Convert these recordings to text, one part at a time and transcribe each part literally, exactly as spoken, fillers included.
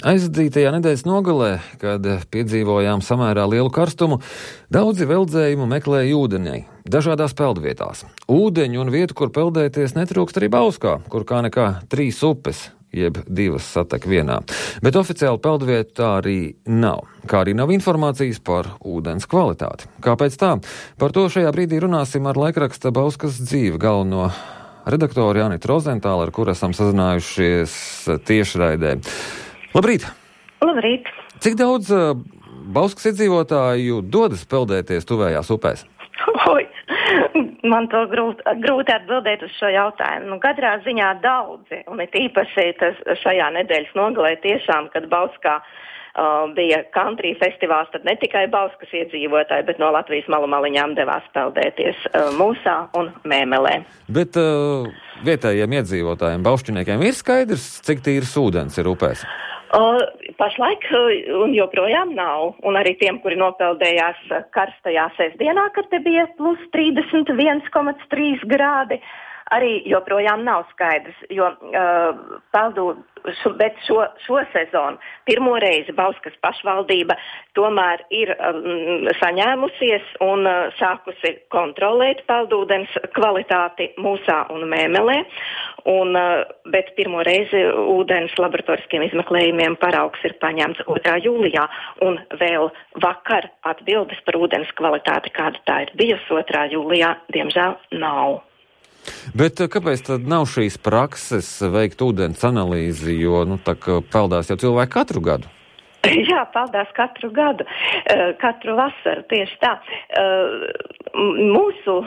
Aizdītajā nedēļas nogalē, kad piedzīvojām samērā lielu karstumu, daudzi veldzējumu meklēja ūdenī, dažādās peldvietās. Ūdeņu un vietu, kur peldēties, netrūkst arī Bauskā, kur kā nekā trīs upes, jeb divas satek vienā. Bet oficiāli peldvietu tā arī nav, kā arī nav informācijas par ūdens kvalitāti. Kāpēc tā? Par to šajā brīdī runāsim ar laikraksta Bauskas dzīve galveno redaktoru Jānitu Rozentālu, ar kuru esam sazinājušies tiešraidē. Labrīt! Labrīt! Cik daudz uh, Bauskas iedzīvotāju dodas peldēties tuvējās upēs? Oi, man to grūti, grūti atbildēt uz šo jautājumu. Nu, katrā ziņā daudzi, un it īpaši tas šajā nedēļas nogalē tiešām, kad Bauskā uh, bija country festivāls, tad ne tikai Bauskas iedzīvotāji, bet no Latvijas malu maliņām devās peldēties uh, Mūsā un Mēmelē. Bet uh, vietējiem iedzīvotājiem, baušķiniekiem ir skaidrs, cik tīrs ūdens ir upēs? Uh, pašlaik uh, un joprojām nav, un arī tiem, kuri nopeldējās uh, karstajā sestdienā, kad te bija plus trīsdesmit viens komats trīs grādi, arī joprojām nav skaidrs, jo uh, peldu, šo, bet šo, šo sezonu pirmo reizi Bauskas pašvaldība tomēr ir um, saņēmusies un uh, sākusi kontrolēt peldūdens kvalitāti Mūsā un Mēmelē, un, uh, bet pirmo reizi ūdens laboratoriskiem izmeklējumiem paraugs ir paņemts otrā jūlijā, un vēl vakar atbildes par ūdens kvalitāti, kāda tā ir bijusi otrā jūlijā, diemžēl nav. Bet kāpēc tad nav šīs prakses veikt ūdens analīzi, jo, nu, tā kā peldās jau cilvēki katru gadu? Jā, peldās katru gadu, uh, katru vasaru, tieši tā. Uh, mūsu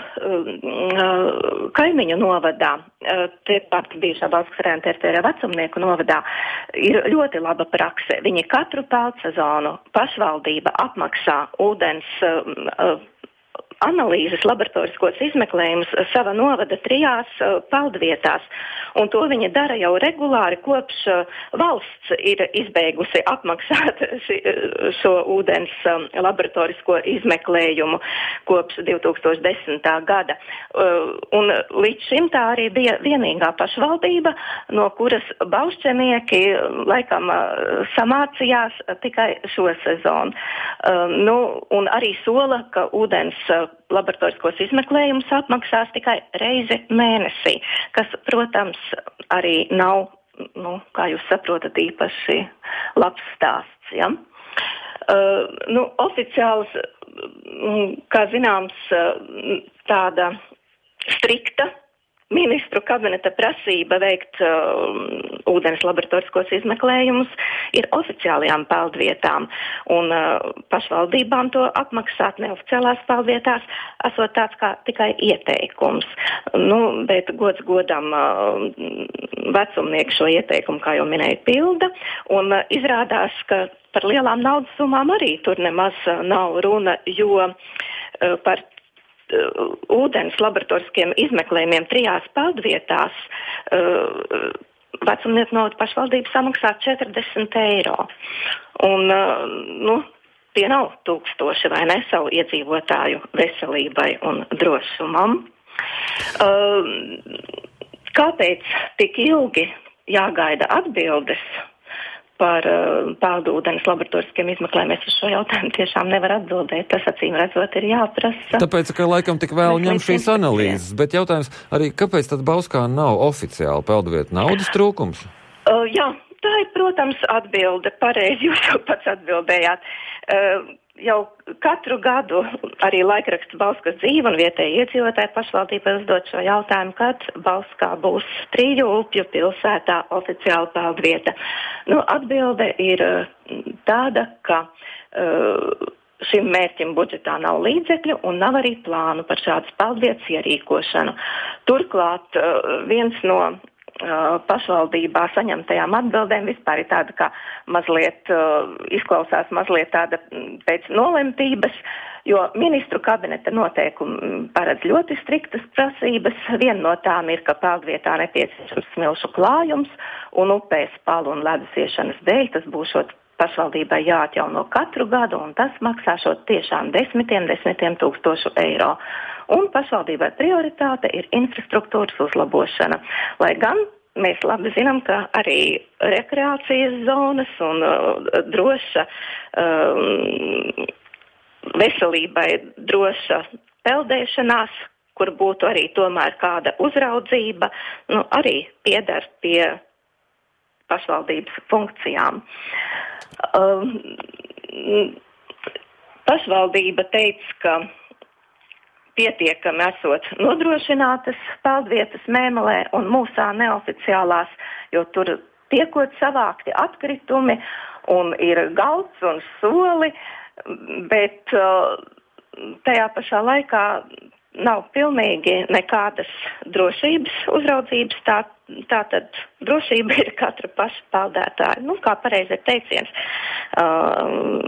uh, kaimiņu novadā, uh, tepat bijušā Bauskas rajona teritorijā vecumnieku novadā, ir ļoti laba prakse. Viņi katru peldsezonu pašvaldība apmaksā ūdens uh, analīzes, laboratoriskos izmeklējumus sava novada trijās uh, peldvietās, un to viņa dara jau regulāri, kopš uh, valsts ir izbeigusi apmaksāt ši, šo ūdens um, laboratorisko izmeklējumu kopš divi tūkstoši desmitā gada. Uh, un līdz šim tā arī bija vienīgā pašvaldība, no kuras baušķenieki laikam uh, samācījās tikai šo sezonu. Uh, nu, un arī sola, ka ūdens uh, laboratoriskos izmeklējumus apmaksās tikai reizi mēnesī, kas, protams, arī nav, nu, kā jūs saprotat, īpaši labs stāsts, ja? Uh, nu, oficiāls, kā zināms, tāda strikta ministru kabineta prasība veikt uh, ūdens laboratoriskos izmeklējumus ir oficiālajām peldvietām, un uh, pašvaldībām to apmaksāt neoficiālās peldvietās esot tāds kā tikai ieteikums. Nu, bet gods godam uh, vecumnieki šo ieteikumu, kā jau minēju, pilda, un uh, izrādās, ka par lielām naudas summām arī tur nemaz uh, nav runa, jo uh, par Uh, ūdens laboratoriskiem izmeklējumiem trijās peldvietās uh, vecumnieku novada pašvaldība samaksā četrdesmit eiro. Un, uh, nu, tie nav tūkstoši, vai ne, savu iedzīvotāju veselībai un drošumam. Uh, kāpēc tik ilgi jāgaida atbildes par uh, peldūdens laboratoriskiem izmeklējumiem? Es uz šo jautājumu tiešām nevar atbildēt. Tas, acīm redzot, ir jāprasa. Tāpēc, ka laikam tik vēl ņem šīs analīzes, bet jautājums arī, kāpēc tad Bauskā nav oficiāli peldvieta? Naudas trūkums? Uh, jā, tā ir, protams, atbilde. Pareizi jūs jau pats atbildējāt. Uh, jau katru gadu arī laikraksts Bauskas dzīve un vietēji iedzīvotāji pašvaldībai uzdot šo jautājumu, kad Bauskā būs triju upju pilsētā oficiāla peldvieta. Nu, atbilde ir tāda, ka uh, šim mērķim budžetā nav līdzekļu un nav arī plānu par šādas peldvietas ierīkošanu. Turklāt uh, viens no pašvaldībā saņemtajām atbildēm vispār ir tāda, kā mazliet uh, izklausās mazliet tāda pēc nolemtības, jo ministru kabineta noteikumi paredz ļoti striktas prasības. Viena no tām ir, ka peldvietā nepieciešams smilšu klājums un upēs palu un ledus iešanas dēļ tas būšot pašvaldībai jāatjauno katru gadu, un tas maksāšot tiešām desmitiem, desmitiem tūkstošu eiro. Un pašvaldībai prioritāte ir infrastruktūras uzlabošana, lai gan mēs labi zinām, ka arī rekreācijas zonas un uh, droša um, veselībai droša peldēšanās, kur būtu arī tomēr kāda uzraudzība, nu, arī piedar pie pašvaldības funkcijām. Um, pašvaldība teica, ka pietiekami esot nodrošinātas peldvietas Mēmelē un Mūsā neoficiālās, jo tur tiekot savākti atkritumi un ir galds un soli, bet uh, tajā pašā laikā nav pilnīgi nekādas drošības uzraudzības, tā, tā tad drošība ir katra paša peldētāja. Nu, kā pareizi ir teiciens, uh,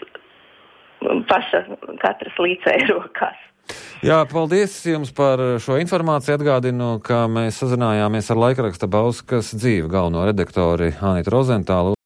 paša katras līdzēja rokās. Jā, paldies jums par šo informāciju. Atgādinu, ka mēs sazinājāmies ar laikraksta Bauskas dzīvi galveno redaktori Anitu Rozentālu.